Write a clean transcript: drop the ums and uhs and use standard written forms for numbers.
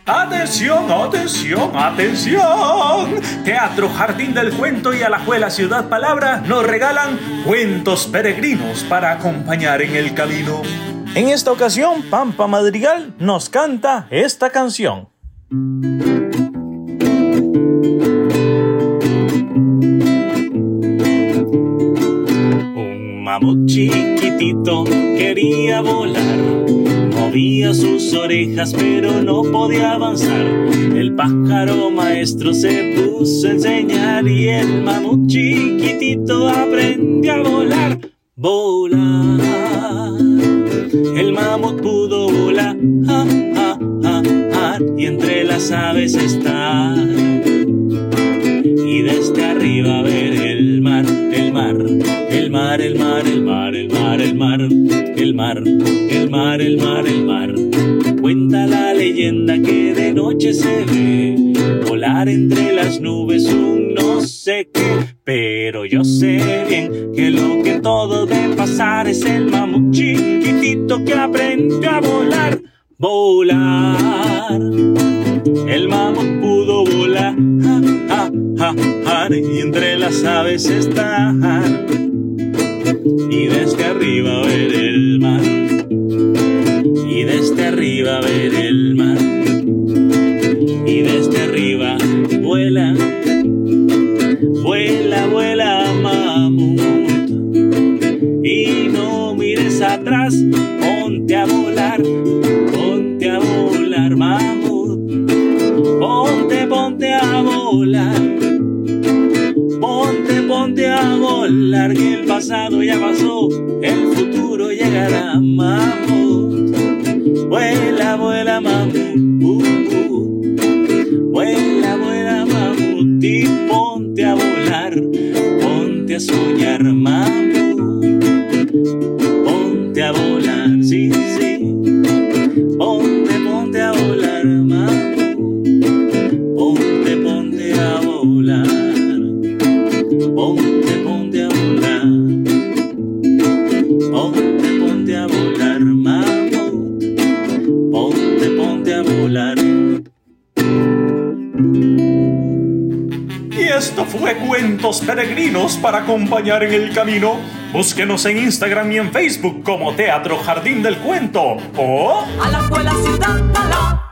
Atención, atención, atención. Teatro Jardín del Cuento y Alajuela Ciudad Palabra nos regalan cuentos peregrinos para acompañar en el camino. En esta ocasión, Pampa Madrigal nos canta esta canción. Un mamut chiquitito quería volar. Movía sus orejas pero no podía avanzar. El pájaro maestro se puso a enseñar y el mamut chiquitito aprendió a volar. Volar. El mamut pudo volar y entre las aves estar. Y desde arriba ver el mar, el mar, el mar, el mar, el mar, el mar, el mar, el mar, el mar, el mar, el mar. Cuenta la leyenda que de noche se ve volar entre las nubes un no sé qué. Pero yo sé bien que lo que todo debe pasar es el mamut chiquitito que aprendió a volar. Volar. El mamut pudo volar y entre las aves estar. Y desde arriba ver el mar. Y desde arriba ver el mar. Y desde arriba vuela. Vuela, vuela, mamut. Y no mires atrás, ponte a volar. Ponte a volar, mamut. Ponte, ponte a volar. Ponte, ponte a volar. Que el pasado ya pasó, el futuro llegará, mamut. Vuela, vuela, mamut. Vuela, vuela, mamut. Y ponte a volar. Ponte a soñar, mamut. Ponte a volar, sí, sí. Ponte, ponte a volar, mamut. Ponte, ponte a volar. Ponte, ponte a volar. Ponte, ponte a volar, mamut. Ponte, ponte a volar. Y esto fue Cuentos Peregrinos para acompañar en el camino. Búsquenos en Instagram y en Facebook como Teatro Jardín del Cuento o Alajuela Ciudad Palabra.